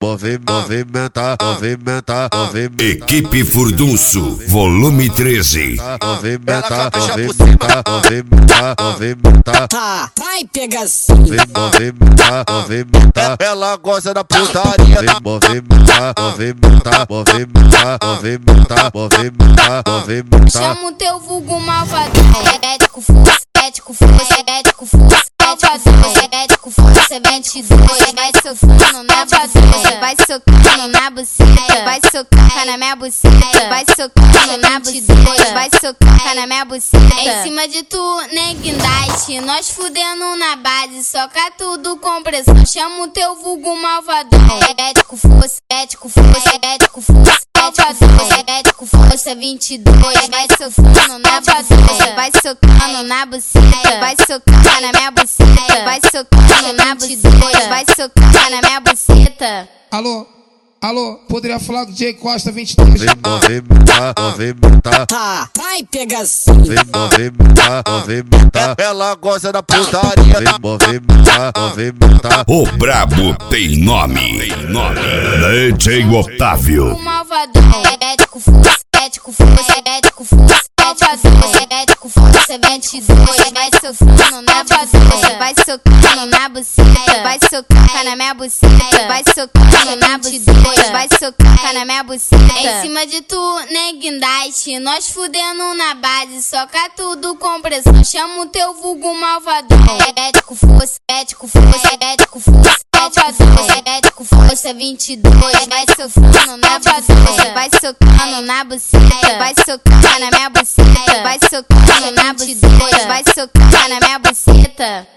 movimenta. Equipe Furdunço, volume 13. Movimenta. Vai pegação. Movimenta. Ela gosta da putaria. Movimenta. Chama o teu vulgo malvadão. Ético força, ético força, ético força. Ético força, 22. Vai socando na buceta, vai socando na buceta, vai socar na minha buceta, vai socando na buceta, vai socar na minha buceta. Em cima de tu, nem guindaste, nós fudendo na base, soca tudo com pressão. Chama o teu vulgo malvadão. Ético força, ético força, ético força. Ético força, 22. Vai socando na buceta, vai socando na buceta, vai socar na minha buceta, vai socando na buceta, vai socar na minha buceta. Alô, poderia falar com o J Costa 23. Movimenta. Vai pegação. Movimenta. Ela gosta da putaria. Movimenta. O brabo tem nome. DJ Otávio. O malvadão. Ético força, ético força, ético força. Ético força, 22. Vai socando na buceta, vai socando na buceta, vai socar na minha buceta, vai socando na buceta, vai socar na minha buceta. Em cima de tu, nem guindaste, nós fudendo na base, soca tudo com pressão. Chama o teu vulgo malvadão. Ético força, ético força, ético força. Ético força, 22. Vai socando na buceta, vai socando na buceta, vai socar na minha buceta, vai socando na buceta, vai socar na minha buceta.